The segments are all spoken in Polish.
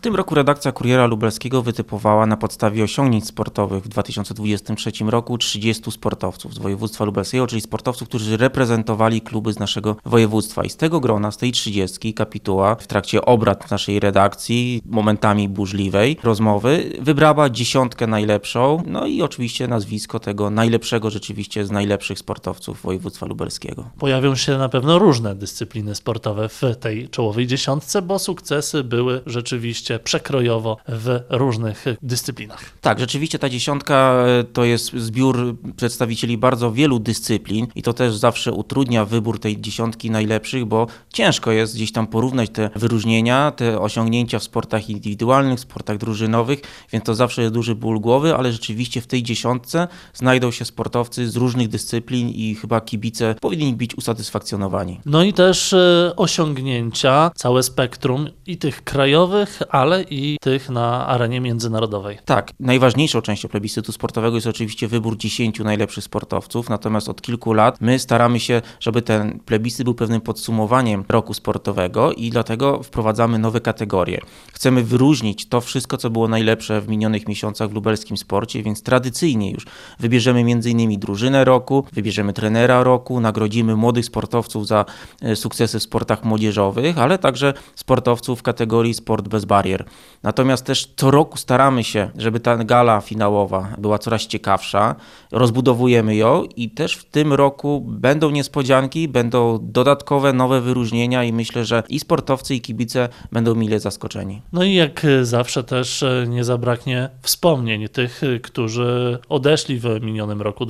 tym roku redakcja Kuriera Lubelskiego wytypowała na podstawie osiągnięć sportowych w 2023 roku 30 sportowców z województwa lubelskiego, czyli sportowców, którzy reprezentowali kluby z naszego województwa. I z tego grona, z tej 30 kapituła w trakcie obrad w naszej redakcji, momentami burzliwej rozmowy, wybrała 10 najlepszą, no i oczywiście nazwisko tego najlepszego rzeczywiście z najlepszych sportowców województwa lubelskiego. Pojawią się na pewno różne dyscypliny sportowe w tej czołowej 10, bo sukcesy były rzeczywiście przekrojowo w różnych dyscyplinach. Tak, rzeczywiście ta 10 to jest zbiór przedstawicieli bardzo wielu dyscyplin i to też zawsze utrudnia wybór tej 10 najlepszych, bo ciężko jest gdzieś tam porównać te wyróżnienia, te osiągnięcia w sportach indywidualnych, w sportach drużynowych, więc to zawsze jest duży ból głowy, ale rzeczywiście w tej 10 znajdą się sportowcy z różnych dyscyplin i chyba kibice powinni być usatysfakcjonowani. No i też osiągnięcia, całe spektrum i tych krajowych, ale i tych na arenie międzynarodowej. Tak, najważniejszą częścią plebiscytu sportowego jest oczywiście wybór 10 najlepszych sportowców, natomiast od kilku lat my staramy się, żeby ten plebiscyt był pewnym podsumowaniem roku sportowego i dlatego wprowadzamy nowe kategorie. Chcemy wyróżnić to wszystko, co było najlepsze w minionych miesiącach w lubelskim sporcie, więc tradycyjnie już wybierzemy m.in. drużynę roku, wybierzemy trenera roku, nagrodzimy młodych sportowców za sukcesy w sportach młodzieżowych, ale także sportowców w kategorii sport bez barier. Natomiast też co roku staramy się, żeby ta gala finałowa była coraz ciekawsza, rozbudowujemy ją i też w tym roku będą niespodzianki, będą dodatkowe, nowe wyróżnienia i myślę, że i sportowcy, i kibice będą mile zaskoczeni. No i jak zawsze też nie zabraknie wspomnień tych, którzy odeszli w minionym roku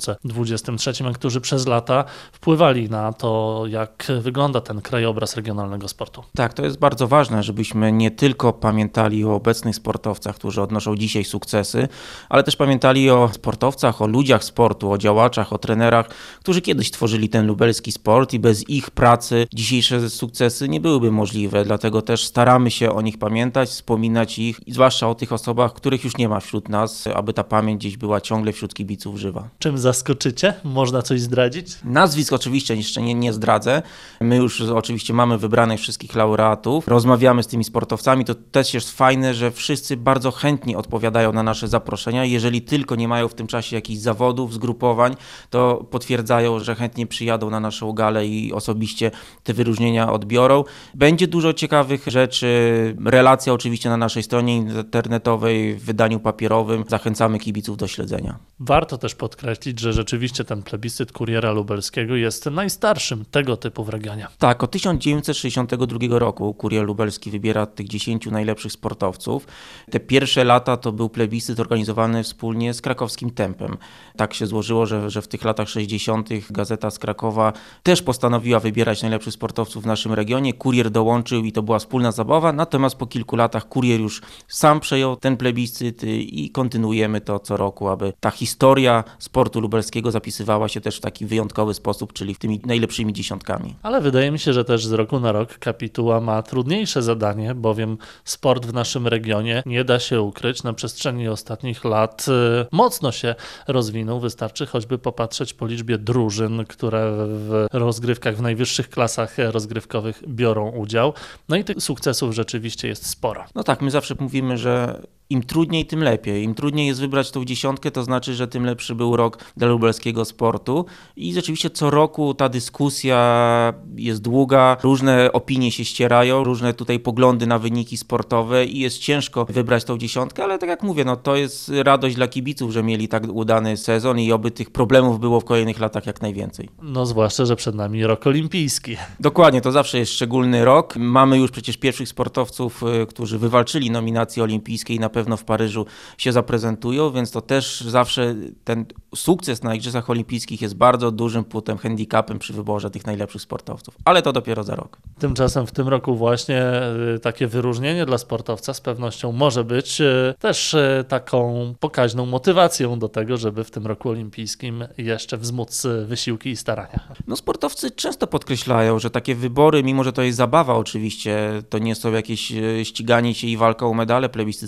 2023, a którzy przez lata wpływali na to, jak wygląda ten krajobraz regionalnego sportu. Tak, to jest bardzo ważne, żebyśmy nie tylko pamiętali o obecnych sportowcach, którzy odnoszą dzisiaj sukcesy, ale też pamiętali o sportowcach, o ludziach sportu, o działaczach, o trenerach, którzy kiedyś tworzyli ten lubelski sport i bez ich pracy dzisiejsze sukcesy nie byłyby możliwe. Dlatego też staramy się o nich pamiętać, wspominać ich, i zwłaszcza o tych osobach, których już nie ma wśród nas, aby ta pamięć gdzieś była ciągle wśród kibiców żywa. Czym zaskoczycie? Można coś zdradzić? Nazwisk oczywiście jeszcze nie zdradzę. My już oczywiście mamy wybranych wszystkich laureatów. Rozmawiamy z tymi sportowcami. To też jest fajne, że wszyscy bardzo chętnie odpowiadają na nasze zaproszenia. Jeżeli tylko nie mają w tym czasie jakichś zawodów, zgrupowań, to potwierdzają, że chętnie przyjadą na naszą galę i osobiście te wyróżnienia odbiorą. Będzie dużo ciekawych rzeczy. Relacja oczywiście na naszej stronie internetowej, w wydaniu papierowym. Zachęcamy kibiców do śledzenia. Warto też podkreślić, że rzeczywiście ten plebiscyt Kuriera Lubelskiego jest najstarszym tego typu w regionie. Tak, od 1962 roku Kurier Lubelski wybiera tych 10 najlepszych sportowców. Te pierwsze lata to był plebiscyt organizowany wspólnie z krakowskim Tempem. Tak się złożyło, że w tych latach 60. gazeta z Krakowa też postanowiła wybierać najlepszych sportowców w naszym regionie. Kurier dołączył i to była wspólna zabawa, natomiast po kilku latach Kurier już sam przejął ten plebiscyt i kontynuujemy to co roku, aby ta historia sportu lubelskiego zapisywała się też w taki wyjątkowy sposób, czyli tymi najlepszymi 10. Ale wydaje mi się, że też z roku na rok kapituła ma trudniejsze zadanie, bowiem sport w naszym regionie, nie da się ukryć, na przestrzeni ostatnich lat mocno się rozwinął. Wystarczy choćby popatrzeć po liczbie drużyn, które w rozgrywkach w najwyższych klasach rozgrywkowych biorą udział. No i tych sukcesów rzeczywiście jest sporo. No tak, my zawsze mówimy, że im trudniej, tym lepiej. Im trudniej jest wybrać tą 10, to znaczy, że tym lepszy był rok dla lubelskiego sportu. I rzeczywiście co roku ta dyskusja jest długa, różne opinie się ścierają, różne tutaj poglądy na wyniki sportowe i jest ciężko wybrać tą 10, ale tak jak mówię, no to jest radość dla kibiców, że mieli tak udany sezon i oby tych problemów było w kolejnych latach jak najwięcej. No zwłaszcza, że przed nami rok olimpijski. Dokładnie, to zawsze jest szczególny rok. Mamy już przecież pierwszych sportowców, którzy wywalczyli nominacje olimpijskie i na pewno w Paryżu się zaprezentują, więc to też zawsze ten sukces na Igrzyskach Olimpijskich jest bardzo dużym płutem, handicapem przy wyborze tych najlepszych sportowców, ale to dopiero za rok. Tymczasem w tym roku właśnie takie wyróżnienie dla sportowca z pewnością może być też taką pokaźną motywacją do tego, żeby w tym roku olimpijskim jeszcze wzmóc wysiłki i starania. No sportowcy często podkreślają, że takie wybory, mimo że to jest zabawa oczywiście, to nie są jakieś ściganie się i walka o medale, plebiscyt sportowy,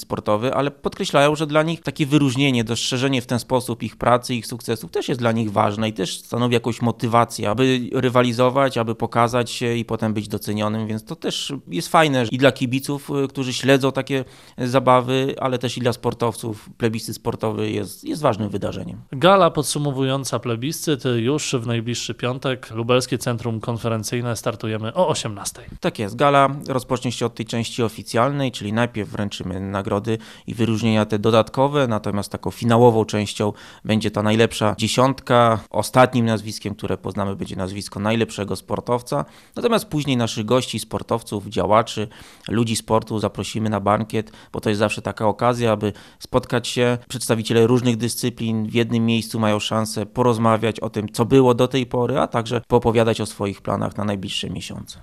sportowy, ale podkreślają, że dla nich takie wyróżnienie, dostrzeżenie w ten sposób ich pracy, ich sukcesów też jest dla nich ważne i też stanowi jakąś motywację, aby rywalizować, aby pokazać się i potem być docenionym, więc to też jest fajne i dla kibiców, którzy śledzą takie zabawy, ale też i dla sportowców. Plebiscyt sportowy jest ważnym wydarzeniem. Gala podsumowująca plebiscyt już w najbliższy piątek. Lubelskie Centrum Konferencyjne, startujemy o 18:00. Tak jest, gala rozpocznie się od tej części oficjalnej, czyli najpierw wręczymy nagrody i wyróżnienia te dodatkowe, natomiast taką finałową częścią będzie ta najlepsza dziesiątka. Ostatnim nazwiskiem, które poznamy, będzie nazwisko najlepszego sportowca. Natomiast później naszych gości, sportowców, działaczy, ludzi sportu zaprosimy na bankiet, bo to jest zawsze taka okazja, aby spotkać się. Przedstawiciele różnych dyscyplin w jednym miejscu mają szansę porozmawiać o tym, co było do tej pory, a także poopowiadać o swoich planach na najbliższe miesiące.